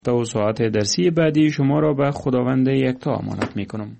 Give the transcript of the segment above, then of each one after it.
توسعات درسی بعدی شما را به خداوند یکتا امانت میکنم.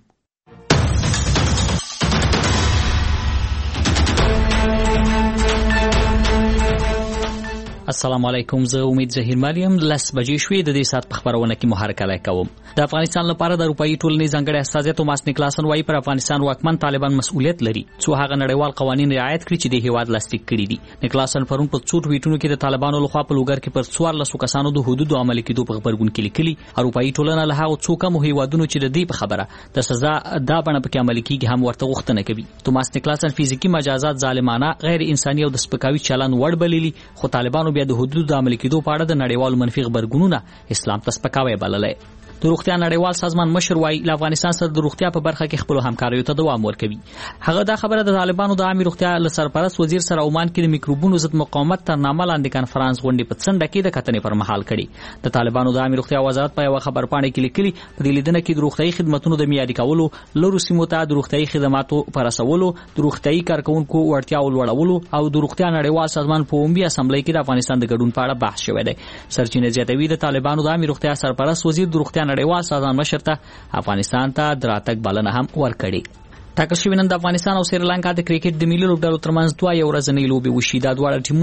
السلام علیکم. زه امید ظهیر مریم. 10 بجې شوې د دې سات په خبرونه کې محرکه کوم. د افغانستان لپاره د اروپאי ټولنې ځانګړی استازی توماس نیکلاسن وايي پر افغانستان واکمن طالبان مسؤلیت لري څو هغه نړیوال قوانین رعایت کړي چې د هیواد لاسلیک کړي دي. نیکلاسن پرون په څو ټویټونو کې د طالبانو لخوا په لوګر کې پر 14 کسانو د حدود عملي کېدو په خبرګون کې لیکلي اروپאי ټولنه له هغه څو کم هیوادونو چې د دې په خبره د سزا دا بڼه پکې عملي کیږي هم ورته غوښتنه کوي. توماس نیکلاسن فزیکی مجازات ظالمانه، غیر انساني او د سپکاوي چلند وړ بللي، خو طالبانو بیا د حدود عملي کېدو په اړه د نړیوالو منفي خبرګونونه اسلام ته سپکاوی بللی. د روغتیا نړیوال سازمان مشر وايي له افغانستان سره د روغتیا په برخه کې خپل همکاریو ته دوام ورکوي. هغه دا خبره د طالبانو د عامه روغتیا له سرپرست وزیر سره عمان کې د میکروبونو ضد مقاومت تر نامه لاندې کانفرنس غونډې په څنډه کې د کتنې پر مهال کړي. د طالبانو د عامه روغتیا وزارت په یو خبرپاڼه کې لیکلي په دې لیدنه کې د روغتیايي خدماتو د معیاري کولو، لرو سیمو ته د روغتیايي خدماتو پر رسولو، د روغتیايي کارکونکو وړتیا لوړولو او د روغتیا نړیوال سازمان په عمومي اسمبلی کې د افغانستان د ګډون په اړه بحث شوی دی. سرچینې زیاتوي د طالبانو د عامه روغتیا سرپرست وزیر د روغتیا نړیوال سازمان شرطه افغانستان ته دراتک بلنه هم ورکړي. ټاکل شوی نن د افغانستان او سریلانکا د کرکټ د ملي لوبډلو ترمنځ دوه یو ورځنۍ لوبې وشي. د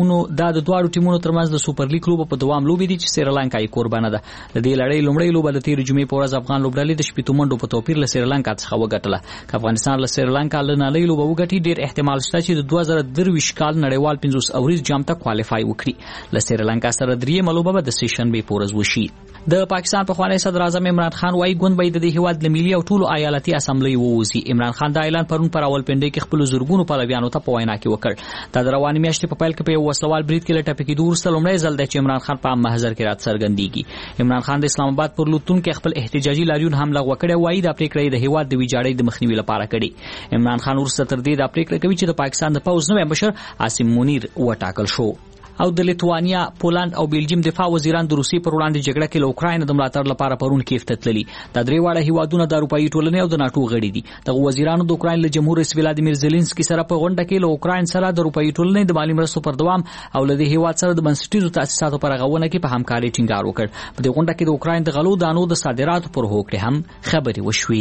دواړو ټیمونو ترمنځ د سوپر لیګ لوب په دوام لوبې دي چې سریلانکا یې قربانه ده. د دې لړۍ لومړۍ لوبه د تیر جمعې په ورځ افغان لوبډلې د شپږ منډو په توپیر له سریلانکا څخه وګټله. که افغانستان له سریلانکا لنالۍ لوبه وګټي، ډیر احتمال شته چې د 2023 کال نړیوال 50 اوریز جام ته کوالیفای وکړي. له سریلانکا سره درېیمه لوبه به د سیشنبې په ورځ وشي. د پاکستان پخوانی صدر اعظم عمران خان وايي ګوند به د هیواد د ملي او ټولو ایالتي اسمبلی ووزي. عمران خان دا اعلان پرون پر راولپنډۍ کې خپل زورګونو پلویانو ته په وینا کې وکړ. د رواني میاشتې په پیل کې په یو وسلوال برید کې لټه پکې دور سره لومړی ځل د عمران خان په محضر کې رات څرګندېږي. عمران خان د اسلام آباد پر لوتون کې خپل احتجاجي لاریون هم لغوه کړی وایي د پریکړې د هیواد د ویجاړۍ د مخنیوي لپاره کړي. عمران خان ورسره تر دې د پریکړه کوي چې د پاکستان د پوز نوې مشر عاصم منیر وټاکل شو. او د لیتوانیا، پولند او بلجیم دفاع وزیران د روسیې پر وړاندې جګړه کې له اوکراین د ملاتړ لپاره پرون کیف ته تللي. دا درې واړه هیوادونه د اروپאי ټولنې او د ناتو غړي دي. دغه وزیرانو د اوکراین له جمهور رئیس ولادیمیر زيلنسکي سره په غونډه کې له اوکراین سره د اروپאי ټولنې د مالی مرستو پر دوام او له دې هیواد سره د بنسټیزو تاسیساتو پر غوونه کې په همکاري ټینګار وکړ. په دې غونډه کې د اوکراین د غلو دانو د صادراتو پر هوکړه هم خبرې وشوې.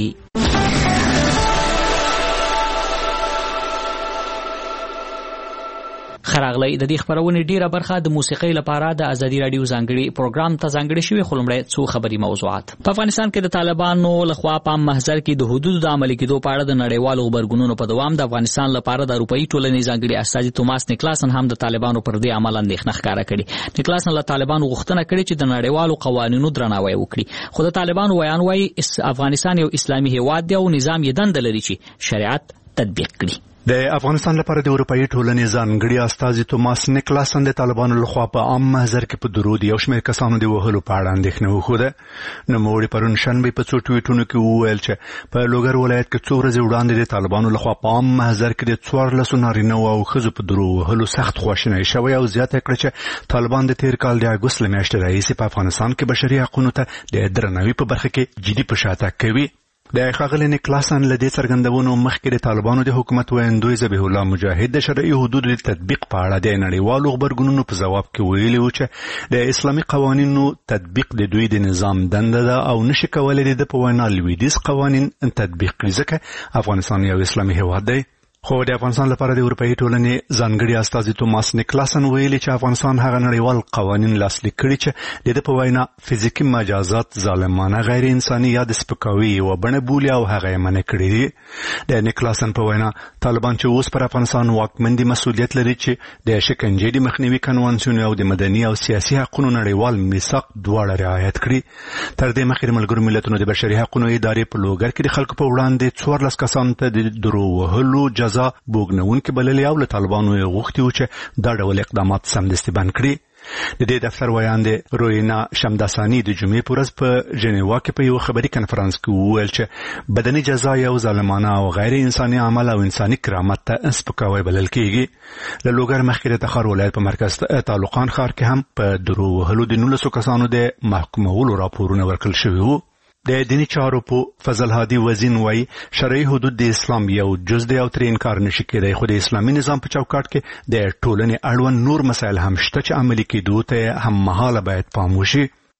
خراغلی د دې خبرونه ډیره برخه د موسیقۍ لپاره د ازادي رادیو ځانګړي پروګرام ته ځانګړي شوی. خلمړی څو خبري موضوعات. په افغانستان کې د طالبانو لخوا په محضر کې د حدود د عملي کېدو په اړه د نړیوالو خبرګونونو په دوام د افغانستان لپاره د اروپאי ټولنې ځانګړي استازي توماس نیکلاسن هم د طالبانو پر دې عمل اندېښنه ښکاره کړې. نیکلاسن له طالبانو غوښتنه کړې چې د نړیوالو قوانینو درناوی وکړي. خو د طالبانو ویان وايي افغانستان یو اسلامي هیواد دی او نظام یې دنده لري چې شریعت تطبیق کړي. د افغانستان لپاره د اروپאי ټولنې ځانګړي استازي توماس نیکلاسن د طالبانو لخوا په عام محضر کې په درود یو شمېر کسانو د وهلو په اړه اندېښنه وښوده. نوموړي پرون شنبه په څو ټویټونو کې وویل چې په لوګر ولایت کې څو ورځې وړاندې د طالبانو لخوا په عام محضر کې د 14 نارینه او ښځو په درو وهلو سخت خواشینی شوی او زیاته کړه چې طالبان د تیر کال د اګوست له میاشتې راهیسې په افغانستان کې بشري حقوقو ته د درناوي په برخه کې جدي پشاته کوي. د ښاغلي نیکلاسن له دې څرګندونو مخکې د طالبانو د حکومت ویاندوی ذبیح الله مجاهد د شرعي حدودو د تطبیق په اړه د نړیوالو خبرګونونو په ځواب کې ویلي و چې د اسلامي قوانینو تطبیق د دوی د نظام دنده ده او نشي کولی د په وینا لویدیځ قوانین تطبیق کړي ځکه افغانستان یو اسلامي هیواد دی. خو د افغانستان لپاره د اروپאי ټولنې ځانګړي استازي توماس نیکلاسن ویلي چې افغانستان هغه نړیوال قوانین لاسلیک کړي چې د په وینا فزیکي مجازات ظالمانه، غیر انساني یا د سپکاوي یوه بڼه بولي او هغه یې منع کړي دي. د نیکلاسن په وینا طالبان چې اوس پر افغانستان واکمن دي مسؤلیت لري چې د شکنجې د مخنیوي کنوانسیون او د مدني او سیاسي حقوقو نړیوال میثاق دواړه رعایت کړي. تر دې مخکې د ملګرو ملتونو د بشري حقوقو ادارې په لوګر کې د خلکو په وړاندې 14 کسانو ته د درو وهلو جزا بوګنونکي بللي او له طالبانو یې غوښتي و چې دا ډول اقدامات سمدستي بند کړي. د دې دفتر ویاند روینا شمداسانی د جمعې په ورځ په ژنیوا کې په یو خبري کنفرانس کې وویل چې بدني جزا یو ظالمانه او غیر انساني عمل او انساني کرامت ته سپکاوی بلل کېږي. له لوګر مخکې د تخار ولایت په مرکز تعلقان ښار کې هم په درو وهلو د 19 کسانو د محکومولو راپورونه ورکړل شوي وو. د دینی چارو په فضل هادي وزین وای شرعي حدود د اسلام یو جز دی او تر انکار نشي کېدای. خو د اسلامي نظام په چوکاټ کې د ټولنې اړوند نور مسایل هم شته چې عملي کېدو ته هم مهاله باید پام وشي.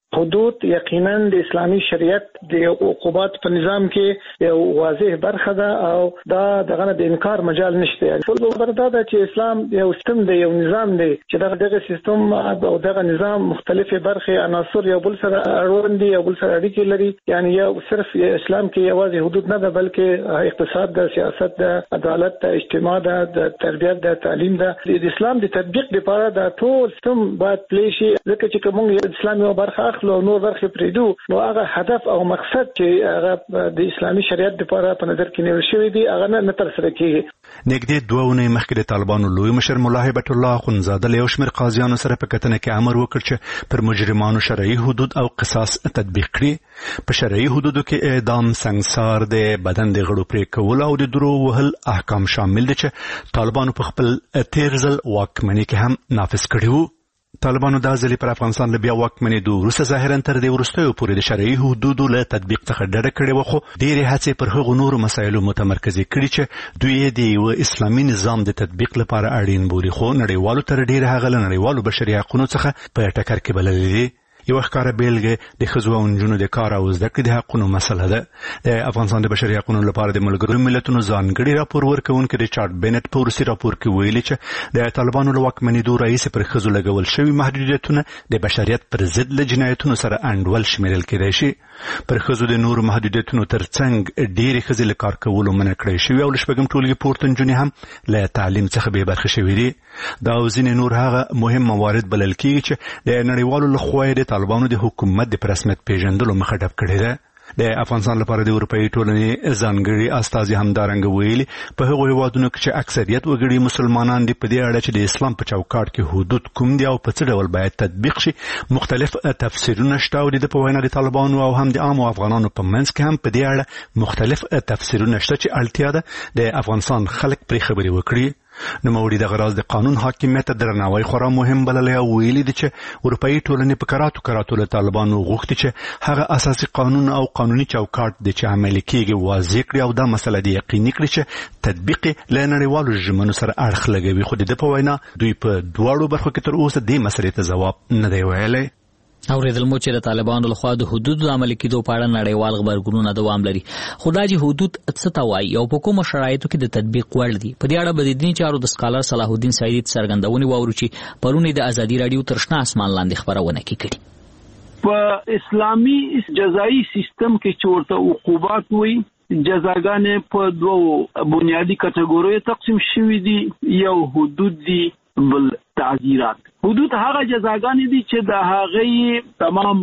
حدود یقینا د اسلامي شریعت د عقوبات په نظام کې یو واضح برخه ده او دا دغه د انکار مجال نشته. ټول خبره ده چې اسلام یو سیستم دی، یو نظام دی چې دغه سیستم او دغه نظام مختلفه برخې عناصر یو بل سره اړوند دي، یو بل سره اړیکې لري. یعنی یو صرف اسلام کې یوازې حدود نه ده بلکې اقتصاد ده، سیاست ده، عدالت ده، اجتماع ده، د تربیت ده، تعلیم ده. د اسلام د تطبیق لپاره دا ټول سیستم باید پلی شي، ځکه چې کوم اسلام یو برخه نو نور برخه پریدو نو هغه هدف او مقصد چې هغه د اسلامي شریعت لپاره په نظر کې نیول شوی دی هغه نه تر سره کیږي. نږدې 2 ونې مخکې د طالبانو لوی مشر مولا هیبت الله اخوندزاده له یو شمېر قاضیانو سره په کتنه کې امر وکړ چې پر مجرمانو شرعي حدود او قصاص تطبیق کړي. په شرعي حدودو کې اعدام، سنگسار، د بدن د غړو پرې کول او د درو وهل احکام شامل دي چې طالبانو په خپل تیر ځل واکمنۍ کې هم نافذ کړي وو. طالبانو دا ځلې پر افغانستان له بیا واکمنېدو وروسته ظاهرا تر دې وروستیو پورې د شرعي حدودو له تطبیق څخه ډډه کړې وه، خو ډېرې هڅې پر هغو نورو مسایلو متمرکزې کړي چې دوی یې د یوه اسلامي نظام د تطبیق لپاره اړین بولي، خو نړیوالو تر ډېره هغه له نړیوالو بشري حقونو څخه په ټکر کې بللې دي. یو ښکاره بیلګه د ښځو او نجونو د کار او زده کړې د حقونو مسله ده. د افغانستان د بشري حقونو لپاره د ملګرو ملتونو ځانګړي راپور ورکوونکي ریچارډ بینټ په وروستي راپور کې ویلي چې د طالبانو له واکمنېدو راهیسې پر ښځو لګول شوي محدودیتونه د بشریت پر ضد له جنایتونو سره انډول شمیرل کېدای شي. پر ښځو د نورو محدودیتونو ترڅنګ ډېرې ښځې له کار کولو منع کړی شوي او له 6 ټولګې پورته نجونې هم له تعلیم څخه بې برخې شوي دي. دا او ځینې نور هغه مهم موارد بلل کېږي چې د نړیوالو لخوا د طالبانو د حکومت د رسمیت پیژندلو مخه ډب کړې ده. د افغانستان لپاره د اروپایي ټولنې ځانګړي استازي همدارنګه ویلي په هغو هیوادونو کې چې اکثریت وګړي مسلمانان دي په دې اړه چې د اسلام په چوکاټ کې حدود کوم دي او په څه ډول باید تطبیق شي مختلف تفسیرونه شته او د په وینا د طالبانو او هم د عامو افغانانو په منځ کې هم په دې اړه مختلف تفسیرونه شته چې اړتیا ده د افغانستان خلک پرې خبرې وکړي. نوموړي دغه راز د قانون حاکمیت درناوی خورا مهم بللی او ویلي دي چې اروپایي ټولنې په کراتو له طالبانو غوښتي چې هغه اساسي قانون او قانوني چوکاټ د چې عملي کېږي واضح کړي او دا مسله د یقیني کړي چې تطبیق له نړیوالو ژمنو سره اړخ لګوي. خو د ده په وینا دوی په دواړو برخو کې تر اوسه دې مسلې ته ځواب نه دی ویلی. اوریدل مو چې د طالبانو لخوا د حدودو عملي کېدو په اړه نړیوال غبرګونونه دوام لري، خو دا چې حدود څه ته وایي او په کومو شرایطو کې د تطبیق وړ دي، په دې اړه به د دیني چارو د سکالر صلاح الدین سعیدي څرګندونې واورو چې پرون د ازادي راډیو تر شنه اسمان لاندې خبرونه کړې. په اسلامي جزایي سیستم کې چې ورته عقوبات وایي جزاګانې په 2 بنیادی کټګوریو تقسیم شوي دي، یو حدود دي بل تعزیرات. حدود هغه جزاګانې دي چې د هغې تمام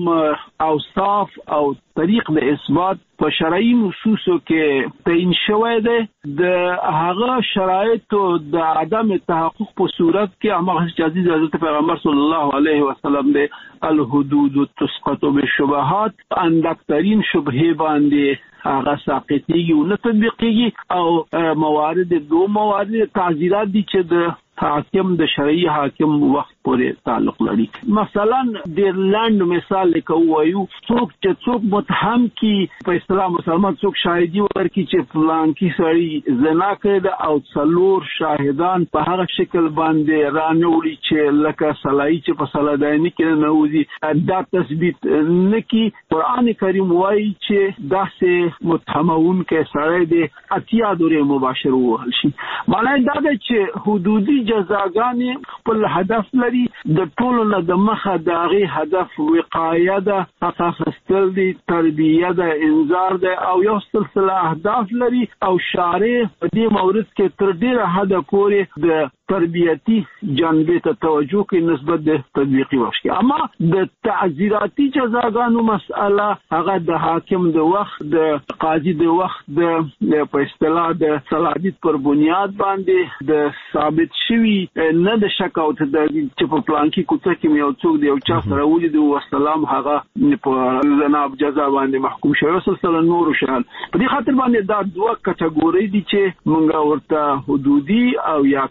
اوصاف او طریق د اثبات په شرعي نصوصو کې تعین شوی دی. د هغه شرایطو د عدم تحقق په صورت کې هغه چې عزیز حضرت پیغمبر صلی الله علیه وسلم دی الحدود تسقط بالشبهات، اندکترین شبهه باندې هغه ساقطیږي او نه تطبیقیږي او موارد 2 موارد تعزیرات دي چې د حاکم د شرعي حاکم وخت پورې تعلق لري. مثلا د ایرلند مثال لکوایو څوک متهم کی په اصطلاح مسلمان څوک شاهدی ورکړي چې فلان کی سړی زنا کړی او 4 شاهدان په هغه شکل باندې رانوړي چې لکه صلاحي چې په صلادانی کې نوځي دا تثبیت نکي. قران کریم وایي چې داسې متهمون کې سړی د اتیا دورې مباشر وهل شي. معنی دا ده چې حدودي جزاګانې خپل هدف لري، د ټولو نه د مخه د هغې هدف وقایه ده، حق اخیستل دي، تربیه ده، انذار ده او یو سلسله اهداف لري او شارع په دې مورد کې تر ډیره حده پورې د تربیتی جانبې ته توجه کوي نسبت د تطبیقي وخت کې. اما د تعزیراتي جزاګانو مسأله هغه د حاکم د وخت، د قاضي د وخت، د په اصطلاح د صلاحیت پر بنیاد باندې د ثابت شوی نه د شک او تدابیر چې په پلان کې کوڅه کې یو څوک دی او چا سره ولید او السلام هغه په جناب جزا باندې محکوم شوی سلسله نور شان. په دې خاطر باندې دا 2 کټګوري دي چې موږ ورته حدودي او یا تعزیراتي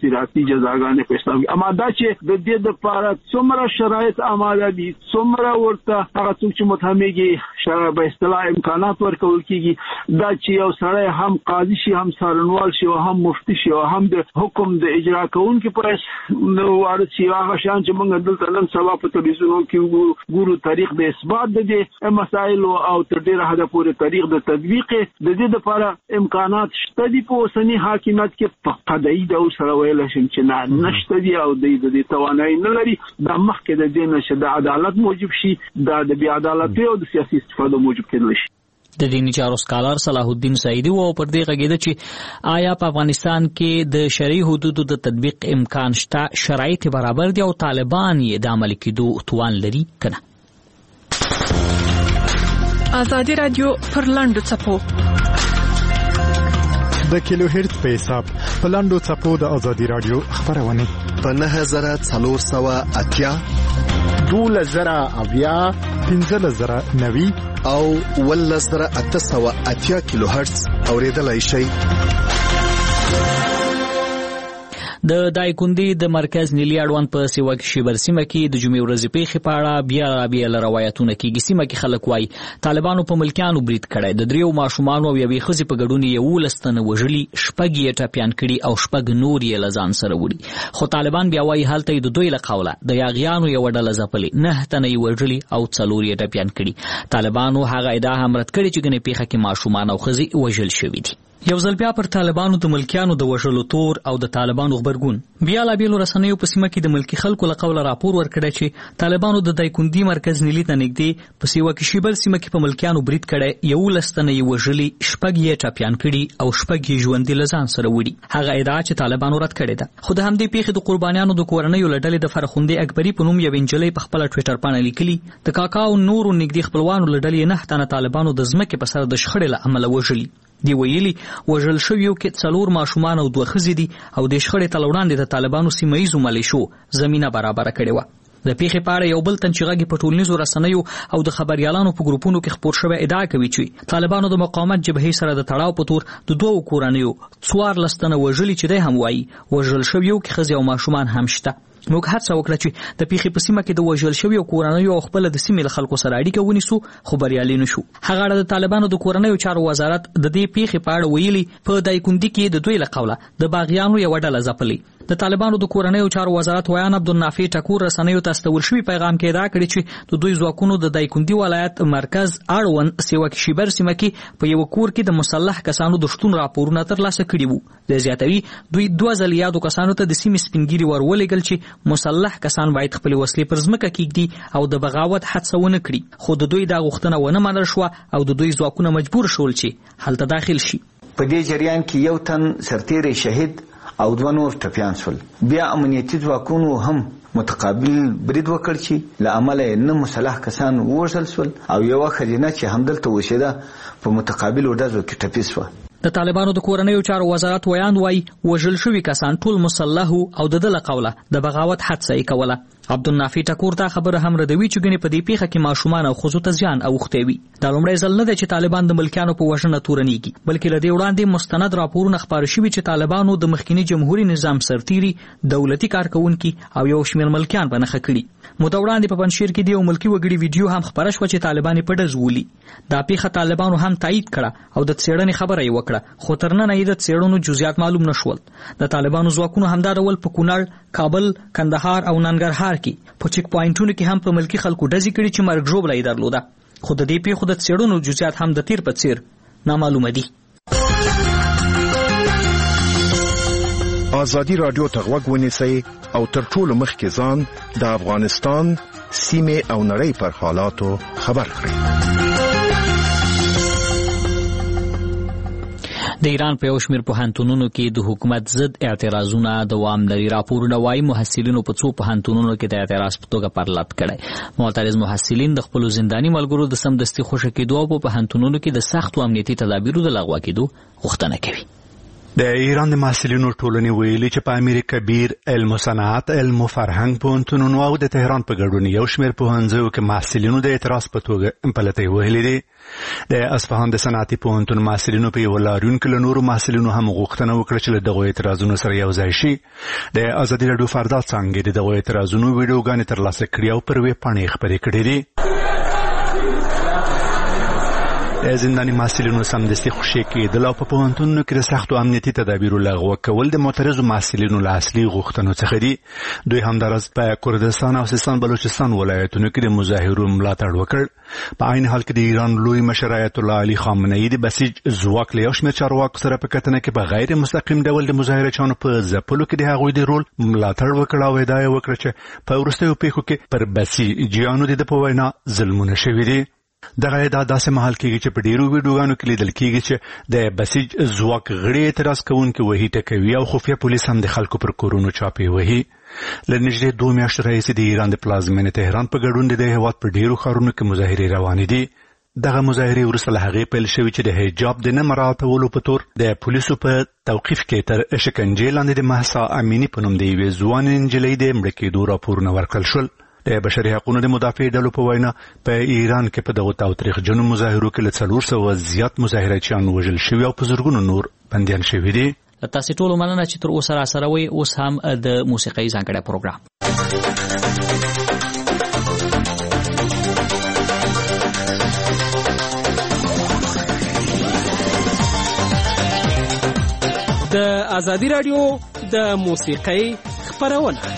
تعزیراتي جزاګانې په اسلام کې. اما دا چې د دې لپاره څومره شرایط آماده دي، څومره ورته هغه څوک چې متهمېږي شرع به اصطلاح امکانات ورکول کیږي، دا چې یو سړی هم قاضي شي، هم څارنوال شي، او هم مفتي شي، او هم د حکم د اجرا کوونکي پر وارد شي. هغه شان چې موږ دلته نن سبا په تلویزیونونو کې ګورو تاریخ د اثبات د دې مسایل او تر ډیره حده پورې تاریخ د تطبیق د دې لپاره امکانات شته دي په اوسني حاکمیت کې. په قضایي ډول سره ویل شي چې نشته دي او د دې توانایي نه لري. دا مخکې د دې نشه د عدالت موجب شي، دا د بې عدالتۍ او د سیاسي استفاده موجب کېدلی شي. د دینی چارو سکالر صلاح الدین سعیدی و پر دې غږیده چې آیا په افغانستان کې د شرعي حدودو د تطبیق امکان شته، شرایط برابر دي او طالبان یې د عملي کېدو توان لري کنه؟ آزادی رادیو پر لاندو څپو د کیلو هرتز په حساب په لاندو څپو د آزادی رادیو خبرونه په 9480 2000 1590 او 1880 کیلو هرتز اوریدلای شئ. د دایکندي د مرکز نیلی اړوند په سیوا کې شیبر سیمه کې د جمعې ورځې پیښې په اړه بیا روایتونه کېږي. سیمه کې خلک وایي طالبانو په ملکیانو برید کړی، د 3 ماشومانو او یوې ښځې په ګډون 11 تنه وژلي، 6 یې ټپیان کړي او 6 نور یې له ځان سره وړي. خو طالبان بیا وایي هلته د دوی له قوله د یاغیانو یوه ډله ځپلې، 9 تنه یې وژلي او 4 یې ټپیان کړي. طالبانو هغه ادعا هم رد کړې چې ګنې پیښه کې ماشومان او ښځې وژل شوي دي. یو ځل بیا پر طالبانو د ملکیانو د وژلو تور او د طالبانو خبرګون بیا لا بیلو رسنیو په سیمه کې د ملکی خلکو له قوله راپور ورکړی چې طالبانو د دایکندي مرکز نیلی ته نږدې په سیوا کې شیبر سیمه کې په ملکیانو برید کړی، 11 تنه یې وژلي، 6 یې ټپیان کړي او 6 یې ژوندي له ځان سره وړي. هغه ادعا چې طالبانو رد کړې ده. خو د همدې پیښې د قربانیانو د کورنیو له ډلې د فرخندې اکبري په نوم یو انجلۍ په خپله ټویټر پاڼه لیکلي د کاکا او نورو نږدې خپلوانو له ډلې 9 تنه طالبانو د ځمکې په سر د شخړې له امله وژلي. دی ویلي وژل شویو کې 4 ماشومان او 2 ښځې دي او د شخړې تل وړاندې د طالبانو سیمه ییزو ملیشو زمینه برابره کړې وه. د پیښې په اړه یو بل تن چې غږی په ټولنیزو رسنیو او د خبریالانو په ګروپونو کې خپور شوی ادعا کوي چې طالبانو د مقاومت جبهې سره د تړاو په تور د 2 کورنیو 14 تنه وژلي چې دی هم وایي وژل شویو کې ښځې او ماشومان هم شته. موږ هڅه وکړه چې د پیښې په سیمه کې د وژل شویو کورنیو او خپل د سیمې له خلکو سره اړیکه ونیسو، خو بریالي نشو. هغه اړه د طالبانو د کورنیو چارو وزارت د دې پیښې په اړه ویلي په دایکندي کې د دوی له قوله د باغیانو یوه ډله ځپلې. د طالبانو د کورنیو چارو وزارت ویان عبدالنافع ټکور رسنیو ته استول شوي پیغام کې ادعا کړې چې د دوی ځواکونو د دایکندي ولایت مرکز اړوند سیوا کې شیبر سیمه کې په یو کور کې د مسلح کسانو د شتون راپورونه ترلاسه کړي وو. د زیاتوي دوی 2 ځله یادو کسانو ته د سیمې سپینګیري ورولېږل چې مسلح کسان باید خپل وسلې پر ځمکه کېږدي او د بغاوت حادثه ونه کړي، خو د دوی دا غوښتنه ونه منل شوه او د دوی ځواکونه مجبور شول چې هلته داخل شي. په دې جریان کې یو تن سرتیری شهید او 2 نور ټپیان شول. بیا امنیتي ځواکونو هم متقابل برید وکړ چې له امله نه مسلح کسان وژل شول او یوه ښځینه چې همدلته اوسېده په متقابلو ډزو کې ټپي شوه. د طالبانو د کورنیو چارو وزارت ویان وایي وژل شوي کسان ټول مسلح او د ده له قوله د بغاوت حادثه یې کوله. عبدالنافع ټکور دا خبره هم ردوي چې ګنې په دې پیښه کې ماشومان او ښځو ته زیان اوښتی وي. دا لومړی ځل نه دی چې طالبان د ملکیانو په وژنه تورنېږي، بلکې له دې وړاندې مستند راپورونه خپاره شوي چې طالبانو د مخکیني جمهوري نظام سرتیري، دولتي کارکوونکي او یو شمېر ملکیان په نښه کړي. موده وړاندې په پنجشیر کې د یو ملکي وګړي ویډیو هم خپره شوه چې طالبان یې په ډز ولي. دا پیښه طالبانو هم تایید کړه او د څېړنې خبره یې وکړه، خو تر ننه یې د څېړنو جزئیات معلوم نه شول. د طالبانو ځواکونو همدا ډول په کونړ، کابل، کندهار او ننګرهار کې په چیک پوینټونو کې هم په ملکي خلکو ډزې کړي چې مرګ ژوبله یې درلوده، خو د دې پیښو د څېړنو جزئیات هم د تیر په څیر نامعلومه دي. آزادی رادیو ته غوږ ونیسئ او تر ټولو مخکې ځان د افغانستان سیمې او نړۍ پر حالاتو خبر کړئ. د ایران په یو شمېر پوهنتونونو کې د حکومت ضد اعتراضونه دوام لري. راپورونه وایي محصلینو په 2 پوهنتونونو کې د اعتراض په توګه پرلط کړی. معترض محصلین د خپلو زنداني ملګرو د سمدستي خوشي کېدو او په پوهنتونونو کې د سختو امنیتي تدابیرو د لغوه کېدو غوښتنه کوي. د ایران د محصلینو ټولنې ویلي چې په امیر کبیر علم و صنعت علم و فرهنګ پوهنتونونو او د تهران په ګډون یو شمېر پوهنځیو کې محصلینو د اعتراض په توګه پلتۍ وهلې دي. د اصفهان د صنعتي پوهنتون محصلینو په یو لاریون کې له نورو محصلینو هم غوښتنه وکړه چې له دغو اعتراضونو سره یو ځای شي. د ازادي راډیو فردا څانګې د دغو اعتراضونو ویډیوګانې ترلاسه کړې او پر ویب پاڼې خپرې کړې دي. زنداني محصلینو سمدستي خوشي کېدل او په پوهنتونونو کې د سختو امنیتي تدابیرو لغوه کول د معترضو محصلینو له اصلي غوښتنو څخه دي. دوی همداراز په کردستان او سیستان بلوچستان ولایتونو کې د مظاهرو ملاتړ وکړ. په عین حال کې د ایران لوی مشر آیت الله علي خامنه‌ای د بسیج ځواک له یو شمېر چارواکو سره په کتنه کې په غیر مستقیم ډول د مظاهرچیانو په ځپلو کې د هغوی د رول ملاتړ وکړ او ادعا یې وکړه چې په وروستیو پیښو کې پر بسیجیانو د په وینا ظلمونه شوي دي. دغه ادعا داسې مهال کېږي چې په ډیرو ویډیوګانو کې لیدل کېږي چې د بسیج ځواک غړي اعتراض کوونکي وهي ټکوي او خفیه پولیس هم د خلکو پر کورونو چاپې وهي. له نږدې 2 میاشتې راهیسې د ایران د پلازمینې تهران په ګډون د هېواد په ډیرو ښارونو کې مظاهرې روانې دي. دغه مظاهرې وروسته له هغې پیل شوي چې د حجاب د نه مراعاتولو په تور د پولیسو په توقیف کې تر شکنجې لاندې د مهسا امیني په نوم د یوې ځوانې نجلۍ د مړه کېدو راپورونه ورکړل شول. د بشري حقوقو د مدافع ډلو په وینا په ایران کې په دغه تاوتریخجنو مظاهرو کې له 400 زیات مظاهرچیان وژل شوي او په زرګونو نور بندیان شوي دي. تاسو ټول مننه چې تر اوسه راسره وي. اوس هم د موسیقي ځانګړی پروګرام د ازادي راډیو د موسیقي خپرونه.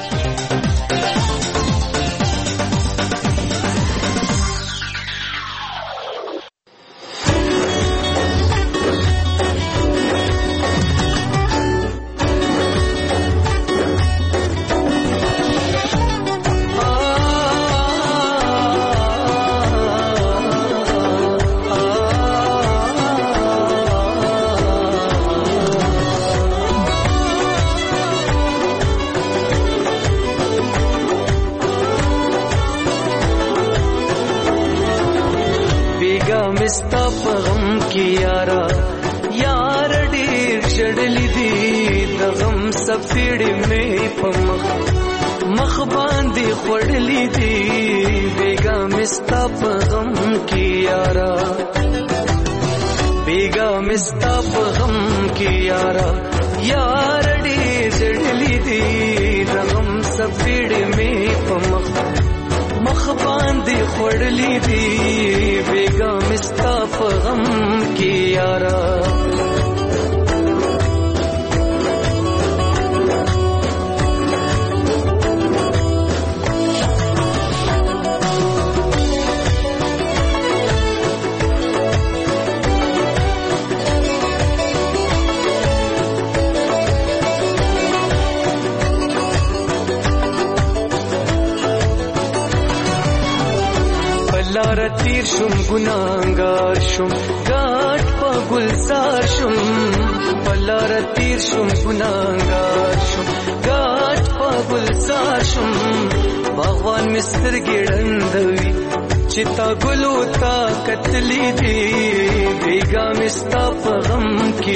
تیر شم ګناهګار شم ګاټ په ګلزار شم بلار تیر شم ګناهګار شم ګاټ په ګلزار شم باغوان مستر ګړندوي چې تا ګلو تا کتلی دی بیګا مستا په غم کې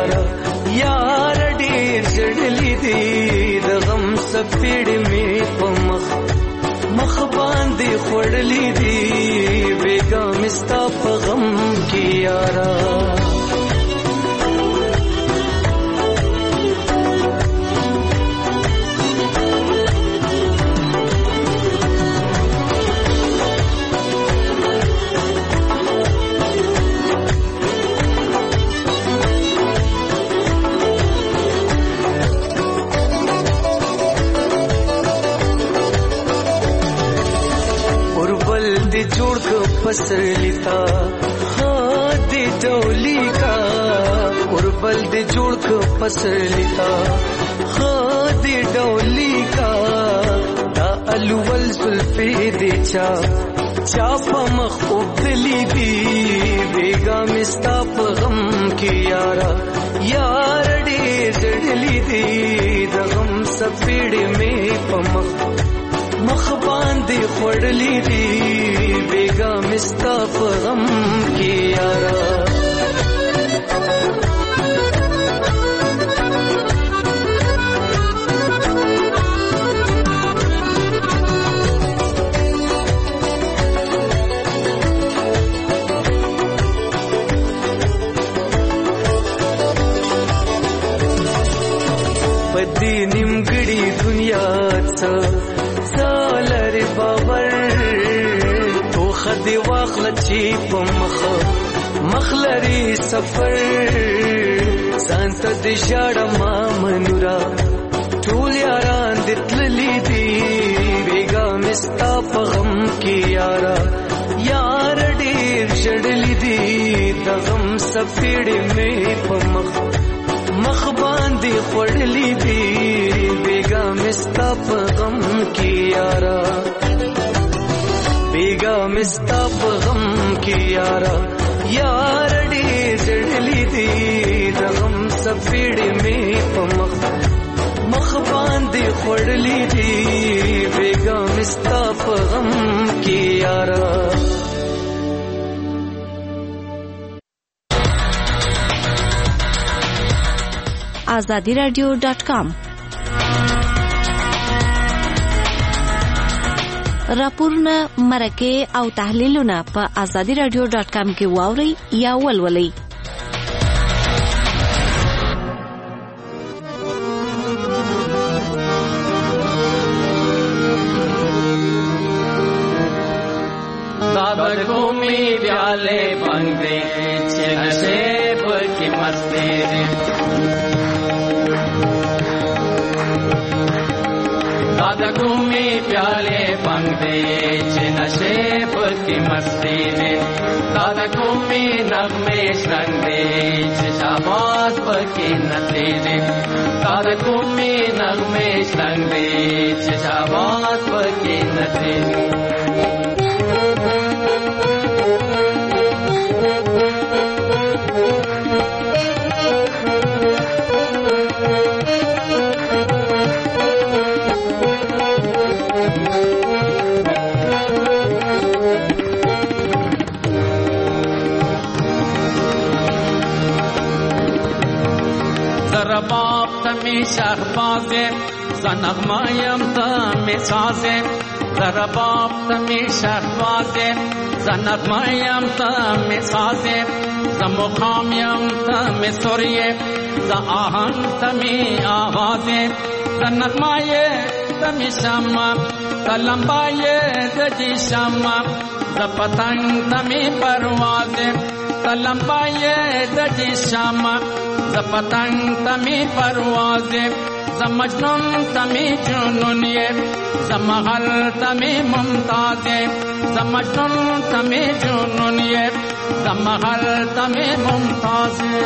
یار ډیر جړلی دی د غم سپېړ می په مخ باندې خړلې دي بیګا مستا په غم کې یارا पसलिता हाँ दे डोली का उर्बल दे जोड़ को पसलिता हाँ दे डोली का दा अलवल सुल्फे दे चापा मखूब दिली दी बेगा मिस्ता गम की यार डे जड़ली दी दगम सपेड़ में मख बांधे खड़ली दी बेगा मिस्ता गम की यारा دی نیمګړي دنیا څه څلر باور تو خدي واخل چې په مخ لري سفر سانت د شړم منورا ټول یاران د تللی دی بیګا مستا په غم کې یارا یار ډیر شړلی دی د غم سپېړې مې په مخ باندې خړلی دی بیګا مستا په غم کې یارا بیګا مستا په غم کې یارا یار ډیر شړلی دی د غم سپېړې مې په مخ باندې خړلی دی بیګا مستا په غم کې یارا azadiradio.com راپورونه مرکه او تحلیلونه په azadiradio.com کې واوري یا ولولئ. दादा घूमी प्याले बंदे नशेब की मस्ती दादा घूमी प्याले बंदे नशेब की मस्ती में दादा घूमी नगमे संदे शाबाश की नतीजे दादा घूमी नगमे संदे शाबाश की नतीजे बाप तमी शहबाजे ज़नग़मायम तमी साजे ज़रा बाप तमी शहबाजे ज़नग़मायम तमी साजे ज़मुखामयम तमी सुरिये ज़आहंग तमी आवाज़े ज़नग़माये तमी शम्मा ज़लंबाये दजी शम्मा ज़पतंग तमी परवाज़े ज़लंबाये दजी शम्मा ज़पतंग तमी परवाज़े ज़मजनून तमी जुनूनिये ज़महल तमी मुमताज़े ज़मजनून तमी जुनूनिये ज़महल तमी मुमताज़े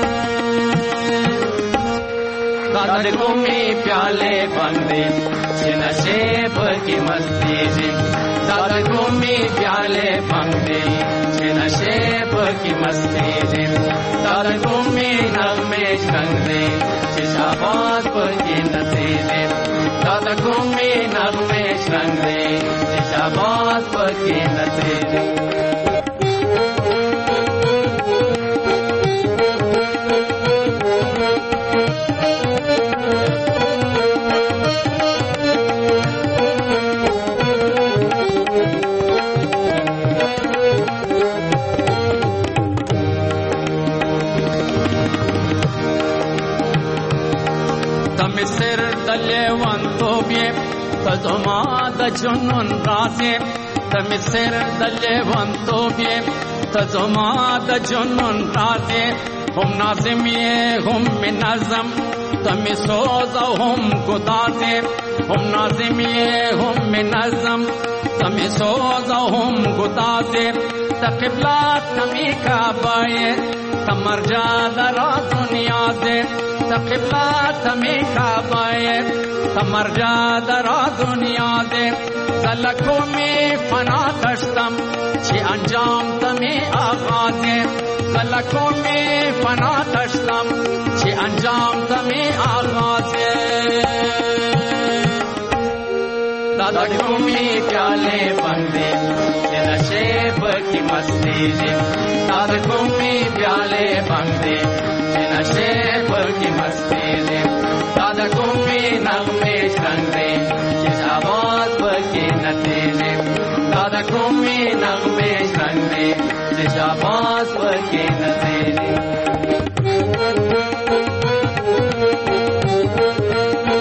दादा घूमी प्याले बंदे नशेब की मस्ती जी दादा घूमी प्याले बंदे नशेब की मस्ती जी दादा घूमी नगमे संगे शाबाश की नतीजे दादा घूमी नगमे संगे शाबाश की नतीजे मिसर दले वंतोबे तजमा दजुनन राजे तमिसर दले वंतोबे तजमा दजुनन राजे हम नाज़िमिये हम मिनज़म तमिसोज़ हम गुदाजे हम नाज़िमिये हम मिनज़म तमिसोज़ हम गुदाजे तक़िबला तमी काबाये तमरजा दरा दुनिया दे तक़िबला तमी काबाये तमरजा दरा दुनिया दे ज़लकों में फना दश्तम ची अंजाम तमी आगाज़े ज़लकों में फना दश्तम ची अंजाम तमी आगाज़े दादा घूमी प्याले बंदे नशेब की मस्ती जी दादा घूमी प्याले बंदे नशेब की मस्ती जी दादा घूमी नगमे संगे शाबाश की नतीजे दादा घूमी नगमे संगे शाबाश की नतीजे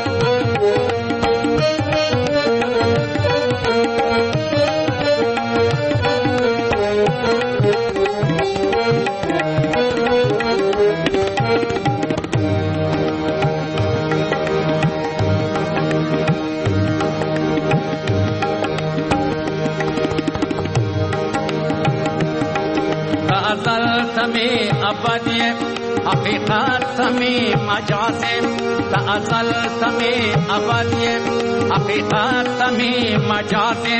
تا ازل تمی ابدی حقیقت تمی مجازی تا ازل تمی ابدی حقیقت تمی مجازی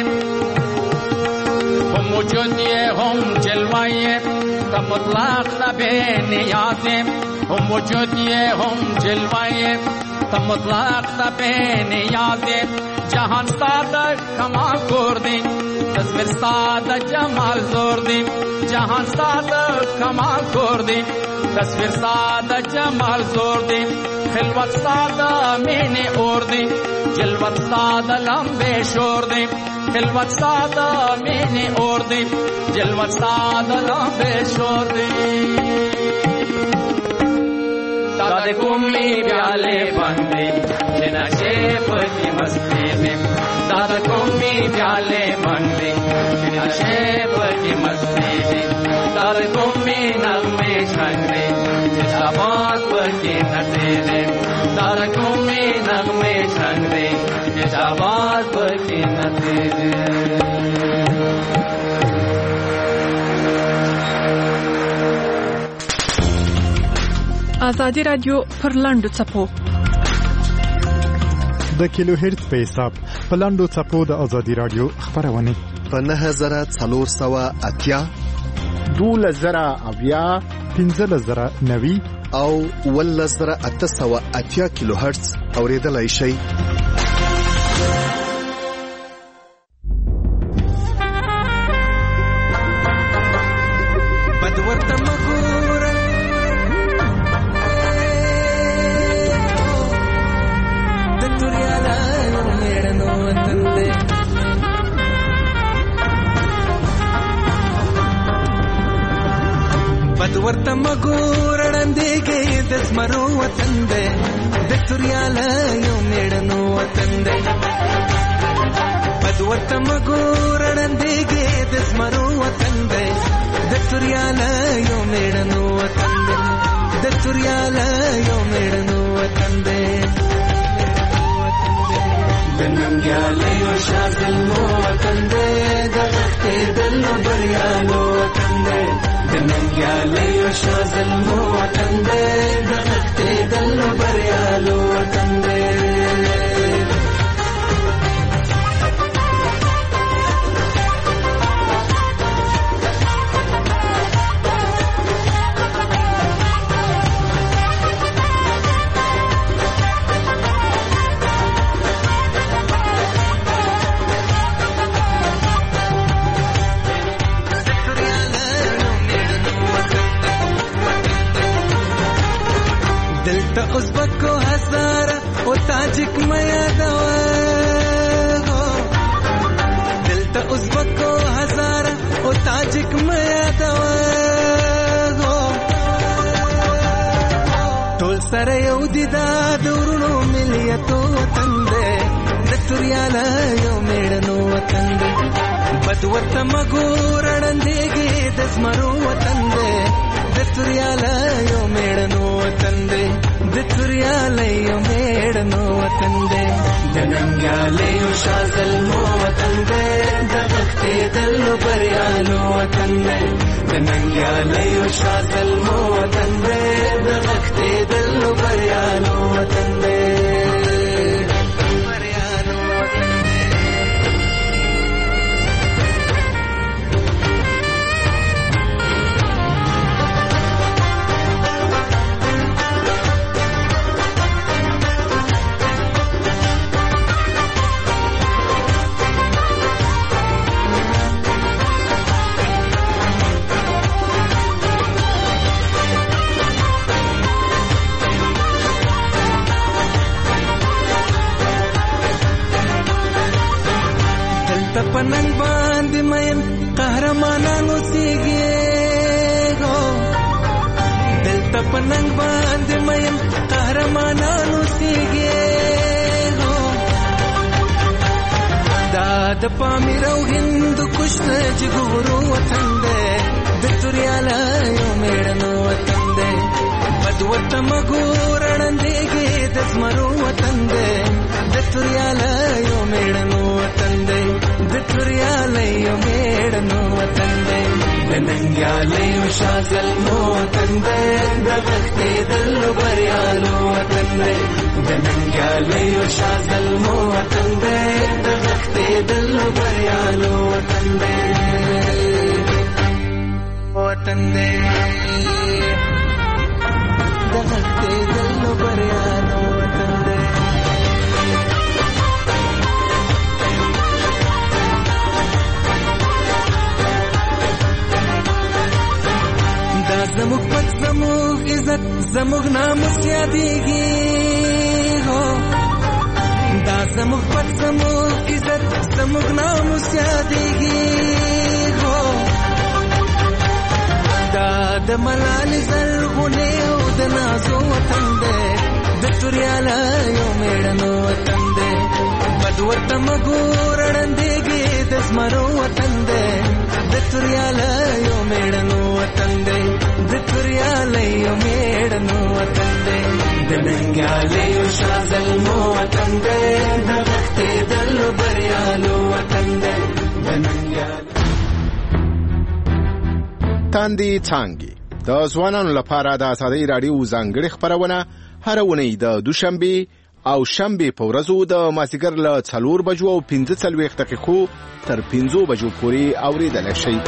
هم وجودی هم جلوی تا مطلق نبی نیازی هم وجودی هم جلوی تا مطلق نبی نیازی جهان ساده کمال کردی تصویر ساده جمال زوردی جهان ساده کمال کردی تصویر ساده جمال زوردی خلوت ساده مینی اوردی جلوت ساده لمبه شوردی خلوت ساده مینی اوردی جلوت ساده لمبه شوردی داده کومی بیاله بندی نشے پتی مستی میں دادا کومی پیالے بندے نشے پتی مستی میں دادا کومی نغمے چھنڈے جشابات پتی نتے دے دادا کومی نغمے چھنڈے جشابات پتی نتے دے آزادی رادیو پر لاندو څپو د کیلو هرتز په حساب په لاندو څپو د آزادي رادیو خبرونه په 9480 12090 15090 او 11880 کیلو هرتز اوریدلای شئ. ورته مګور وړاندېږي د زمرو وطن دی د توریاله یو میړنو وطن دی بد ورته مګور وړاندېږي د زمرو وطن دی د توریاله یو میړنو وطن دی د توریاله یو میړنو وطن دی د ننګیاله یو شازلمو وطن دی د غښتېدلو بریالو وطن دی د ننګیاله یو شازلمو وطن دی د غښتېدلو بریالو وطن دی ازبکو هزاره او تاجک میادوه دلتا ازبکو هزاره او تاجک میادوه ټول سره یو دي دا دورونو ملیتو وطن دی د توریاله یو میړنو وطن دی بد ورته مګور وړاندېږي د زمرو وطن دی د توریاله یو میړنو وطن دی د توریاله یو میړنو وطن دی د ننګیاله یو شازلمو وطن دی د غښتېدلو بریالو وطن دی د ننګیاله یو شازلمو وطن دی د غښتېدلو بریالو وطن دی پننګ باندې مېن قهرمانانو سیږي دلته پننګ باندې مېن قهرمانانو سیږي دا د پامیر او هند کوشت جګورو وطن دی د توریاله یو میړنو وطن دی بد ورته مګور وړاندېږي د زمرو وطن دی د توریاله یو میړنو وطن دی د توریاله یو میړنو وطن دی ننګیالې شازل مو وطن دی د غښتېدل بریالو وطن دی د ننګیالې شازل مو وطن دی د غښتېدل بریالو وطن دی وطن دی د غښتېدل بریالو وطن دی زموږ پت زموږ عزت زموږ ناموس یادېږي هو دا زموږ پت زموږ عزت زموږ ناموس یادېږي هو دا د ملالې زرغونې او د نازو وطن دی د توریالیو مېړنو وطن دی بد ورته مګور ړندېږي د زمرو وطن دی د توریالیو مېړنو وطن دی د توریالیو مېړنو وطن دی د ننګیالیو شازلمو وطن دی د غښتېدلو بریالو وطن دی د ننګیالیو تاندې څانګې د ځوانانو لپاره د ازادۍ راډیو ځانګړې خپرونه هره اونۍ د دوشنبې او شنبې په ورځو د مازدیګر له 4 بجو او 45 دقیقو تر 5 بجو پورې اورېدلی شئ.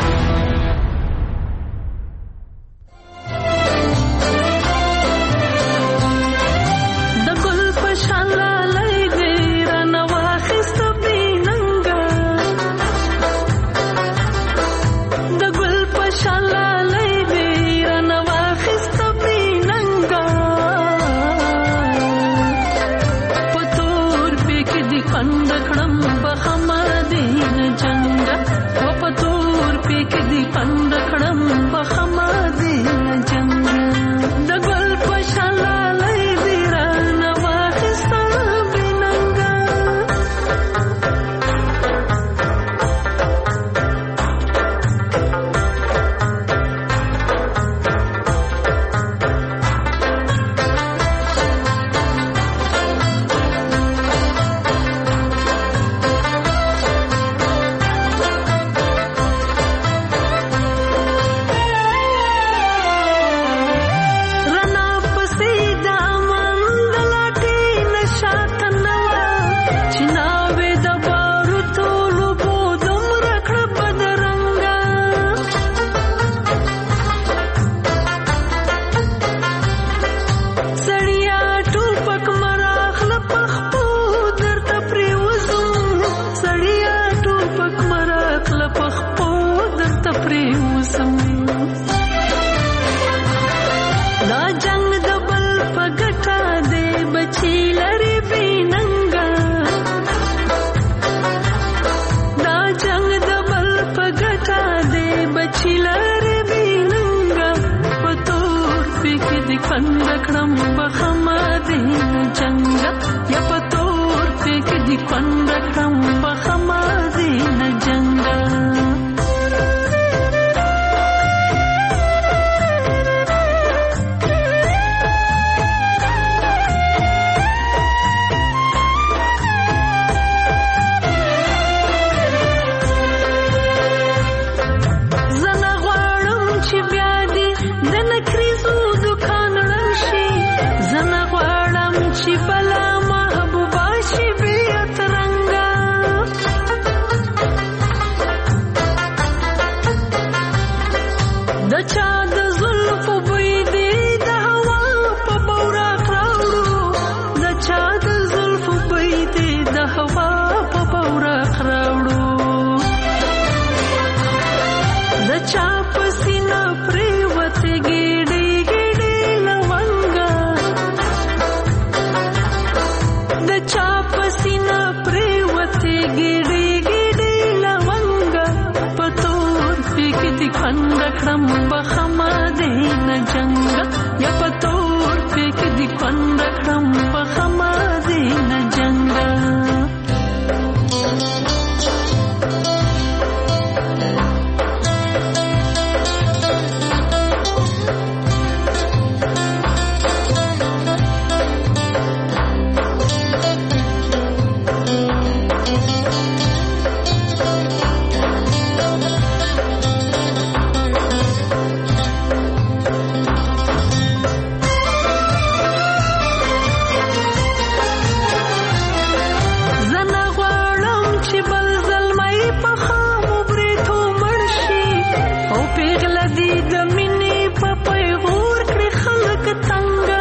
دي د مینې په پیغور کړې خلک تنګه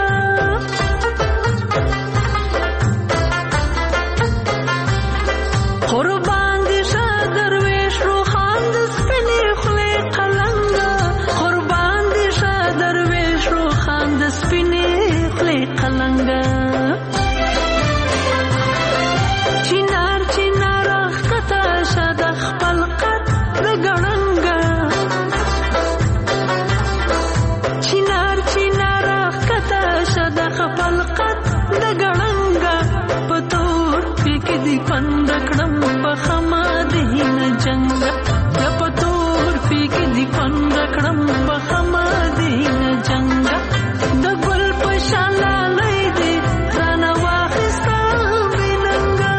قربان دي شه درویش روخان د سپینې خولې قلنګه قربان دي شه درویش روخان د سپینې خولې قلنګه چینار چینار اخکته شه د خپل قد د ګړنګه چینار چینار اخکته شه د خپل قد د ګړنګه په تور کې دی پند کړم په خما دینه جنگ په تور کې دی پند کړم په خما دینه جنگ د ګل په شاله لې دی رانه واخستا ویننګا.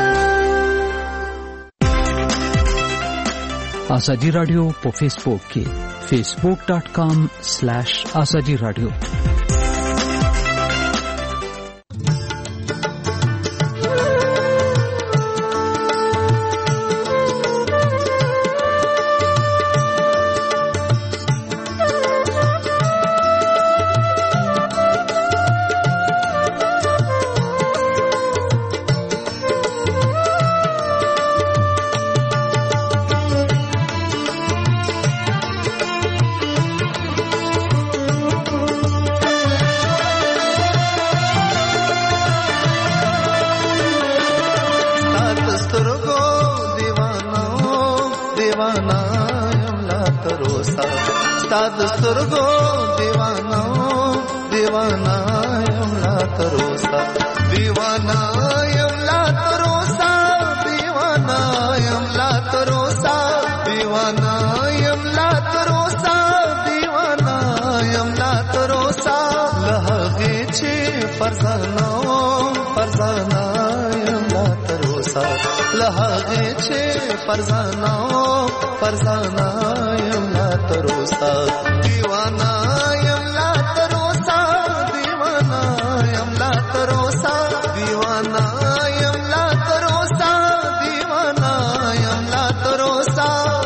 آزادی رادیو په فیسبوک کې facebook.com/azadi radio. سترګو دیوانا دیوانا یم لا تروسا دیوانا یم لا تروسا دیوانا یم لا تروسا دیوانا یم لا تروسا دیوانا یم لا تروسا لهغه چې فرزانا فرزانا یم لا تروسا لهغه چې فرزانا فرزانا یم لا تروسا دیوانا یم لا تروسا دیوانا یم لا تروسا دیوانا یم لا تروسا دیوانا یم لا تروسا.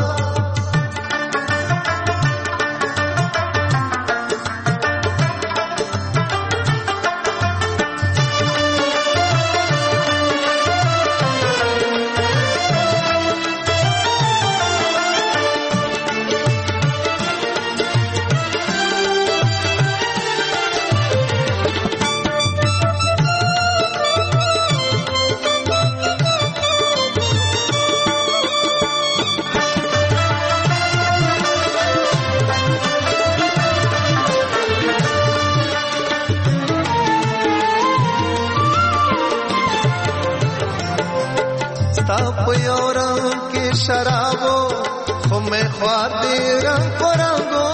शराबो हमें ख्वादे रंग परांगो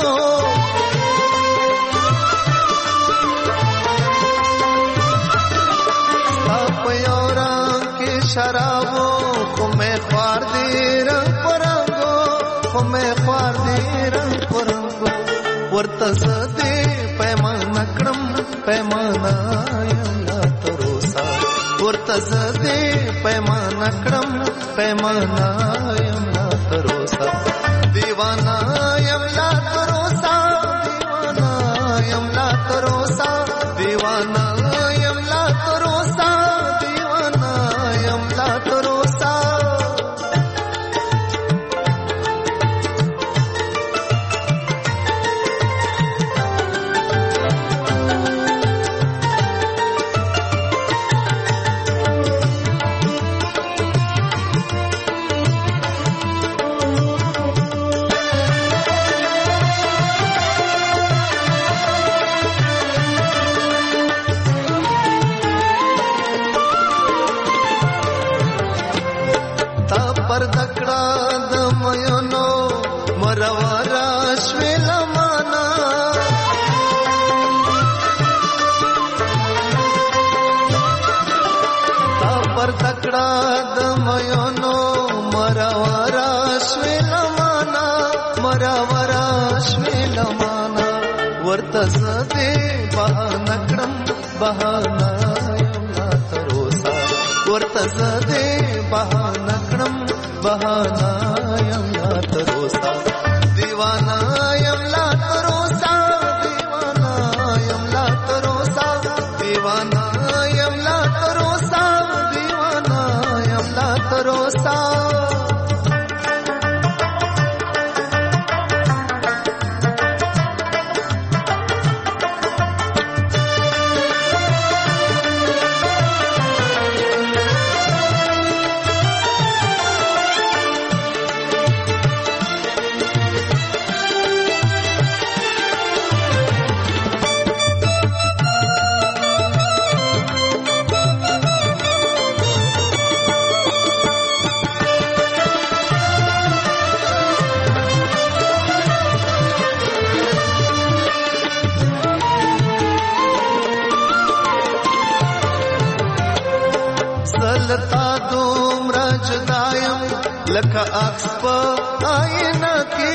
अपयोरा के शराबो हमें ख्वादे रंग परांगो हमें ख्वादे रंग परांगो वर्तस दे पैमाना क्रम पैमाना यमला तरोसा वर्तस दे पैमाना क्रम पैमाना यमला तरोसा दीवाना यमला तरोसा दीवाना यमला तरोसा दीवाना यमला तरोसा दीवाना यमला तरोसा. वर्तसते बहानक्रम बहाना यमला तरोसा वर्तसते बहानक्रम बहाना यमला तरोसा. دیوانا یم لا تروسا دیوانا یم لا تروسا دیوانا یم لا تروسا دیوانا یم لا تروسا لکه عکس په آینه کې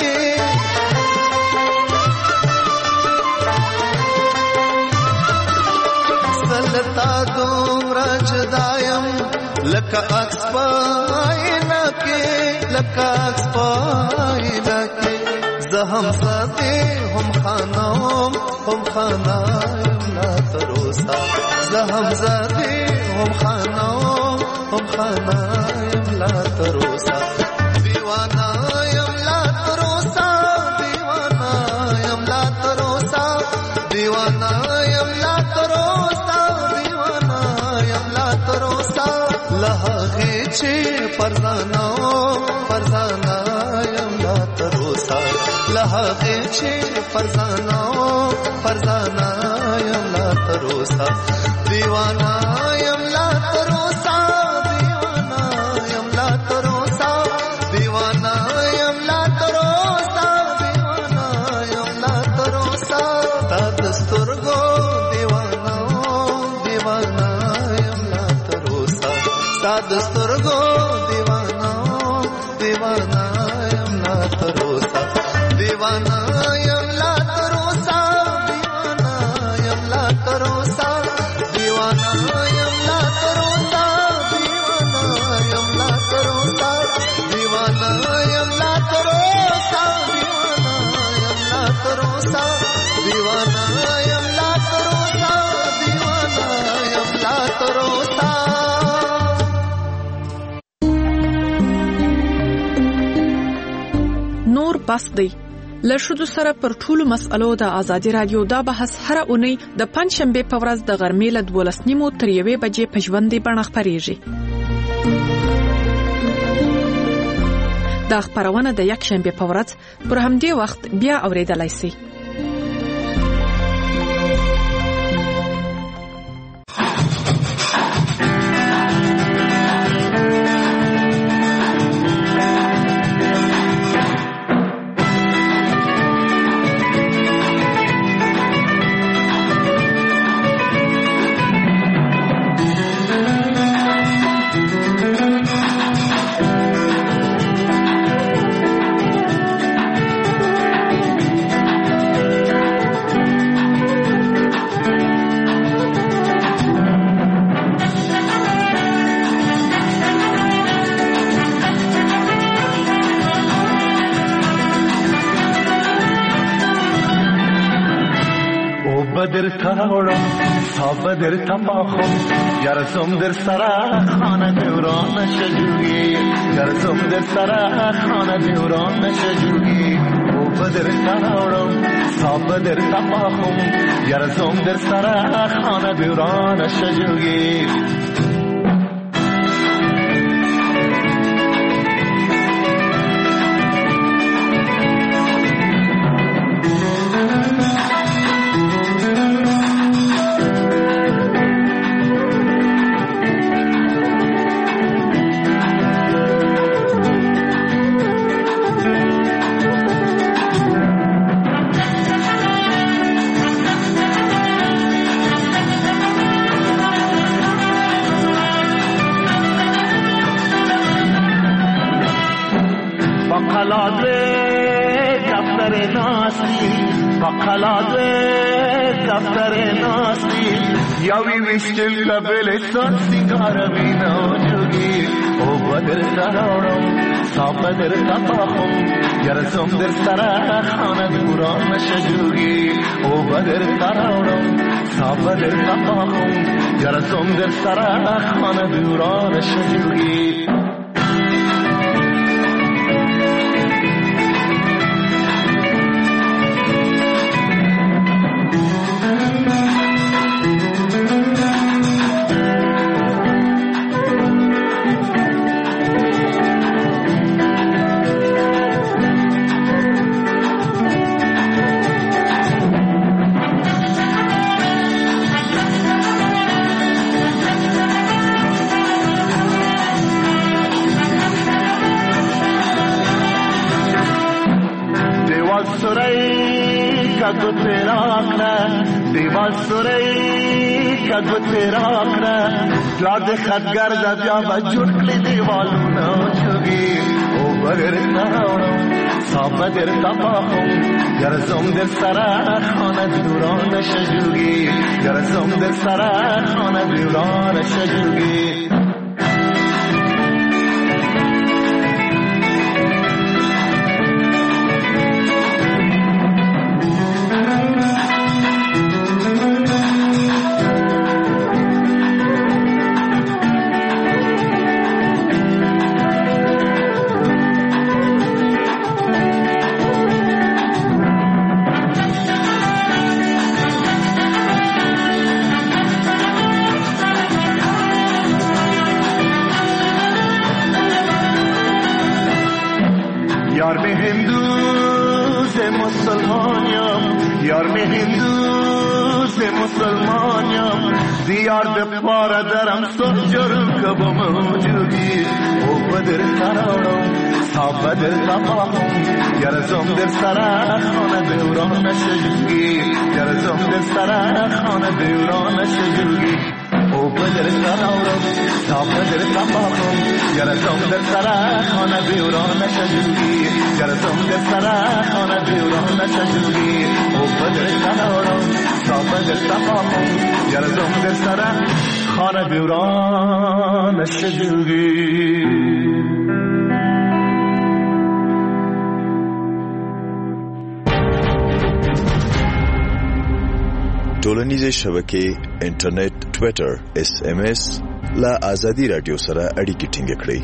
سلطا دومره جدایم لکه عکس په آینه کې لکه عکس په آینه کې زه هم زده هم خانم هم خانایم لا تروسا زه هم زده هم خانم هم خانایم لا تروسا دیوانا یم لا تروسا دیوانا یم لا تروسا دیوانا یم لا تروسا دیوانا یم لا تروسا لهغه چې پرزانا پرزانا یم لا تروسا لهغه چې پرزانا پرزانا یم لا تروسا دیوانا یم لا تروسا دسترګو دیوانا دیوانا یم لا تروسا دیوانا یم لا تروسا دیوانا یم لا تروسا دیوانا یم لا تروسا دیوانا یم لا تروسا دیوانا یم لا تروسا دیوانا یم لا تروسا دیوانا یم لا تروسا دیوانا یم لا تروسا بس دی لښودو سره پر ټولو مسألو د ازادي رادیو دا بحث هر اونۍ د پنځشنبه په ورځ د غرمې له 12:30 تر 1 بجې په ژوندۍ بڼه خپرېږي. دا خبرونه د یک شنبه په ورځ پر همدې وخت بیا اوریدلای شئ. بدر تاورم تا بدر تفاخم گرزم در سرا خانه دوران نشجوی گرزم در سرا خانه دوران نشجوی او بدر تاورم تا بدر تفاخم گرزم در سرا خانه دوران نشجوی کفتر ناستی یاوی ویشتل کبلستان سنگاروی نوجوگی او بدر سراورم صابدر تفاخم گرزم در سر خانه دوران نشجوگی او بدر سراورم صابدر تفاخم گرزم در سر خانه دوران نشجوگی لاد خدگر زبیا بجور کلی دیوالونا چوگی او بگر تراورم صاحب در تفاهم گرزم در سر خانه دوران نشجوگی گرزم در سر خانه دوران نشجوگی دیار دپاره درم سرجرم که با موجودی او بدر سراورم صاحب در تفاهم گرزم در سر خانه دوران نشجوگی گرزم در سر خانه دوران نشجوگی او بدر سراورم صاحب در تفاهم گرزم در سر خانه دوران نشجوگی گرزم در سر خانه دوران نشجوگی او بدر سراورم صاحب در تفاهم گرزم در سر خانه دوران نشجوگی ټولنیزې شبکې انټرنیټ ټویټر SMS لا آزادي رادیو سره اړیکې ټینګ کړئ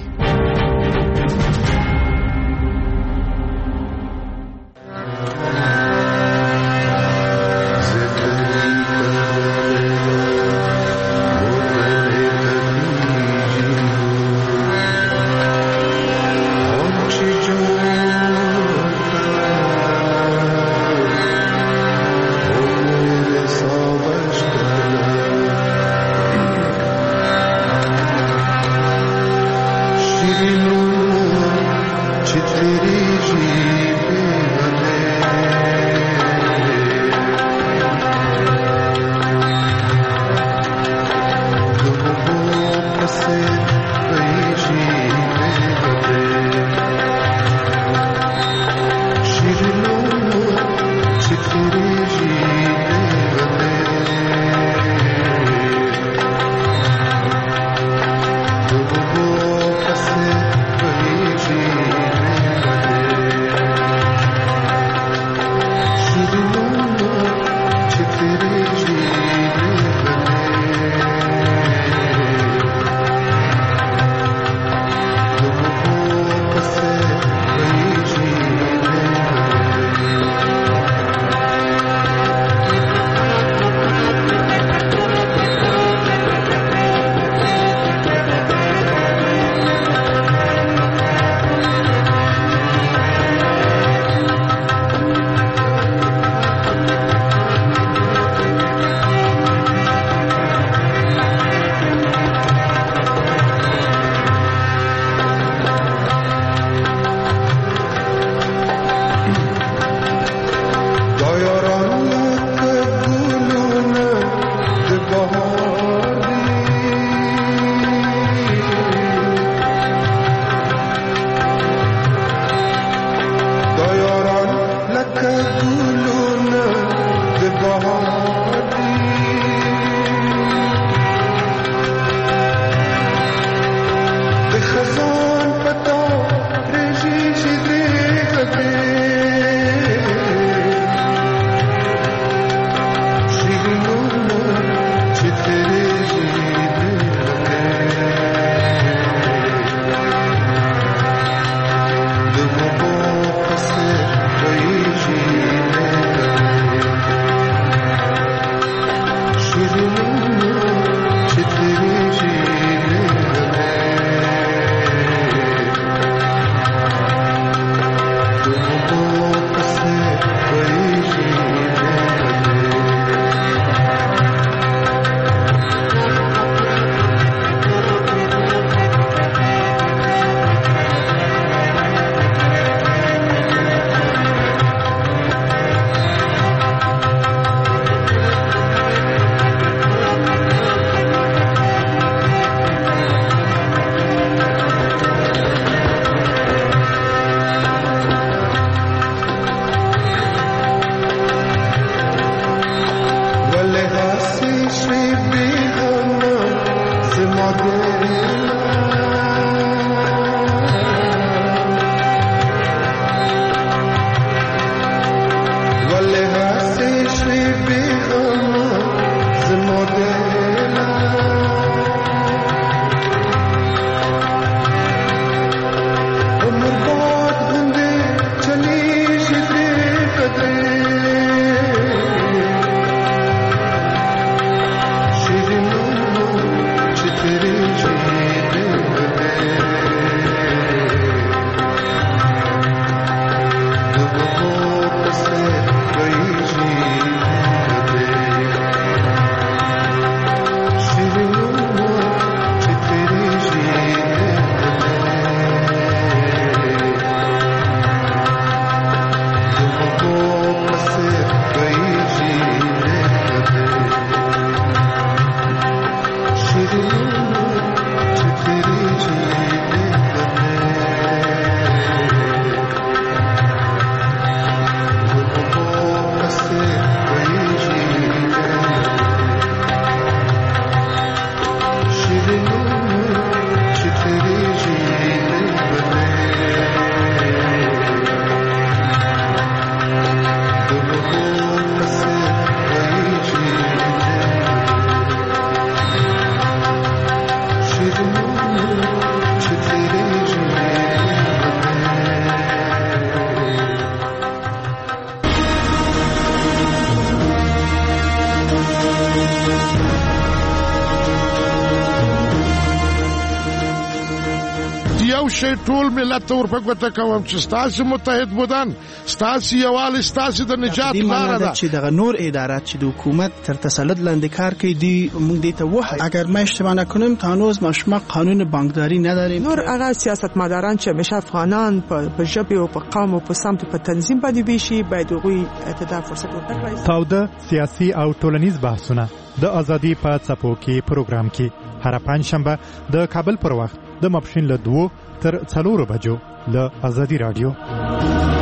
شي ټول ملت ته ورپګوته کوم چې ستاسو متحد بودن ستاسو یووالی ستاسو د نجات لاره ده چې دغه نور ادارات چې د حکومت تر تسلط لاندې کار کوي دی موږ دې ته وایي اگر ما اشتباه نکنم تا هنوز ما شما قانون بانکداری نداریم نور هغه سیاستمداران چې همیشه افغانان په ژبه او په قوم او په سمت په تنظیم باندې ویشي باید هغوی ته فرصت ورکړي. تاوده سیاسي او ټولنیز بحثونه د ازادي په څپو کې پروګرام کې هر پنځشنبه د کابل پر وخت د ماپښین له 2 تر 4 بجو له ازادي رادیو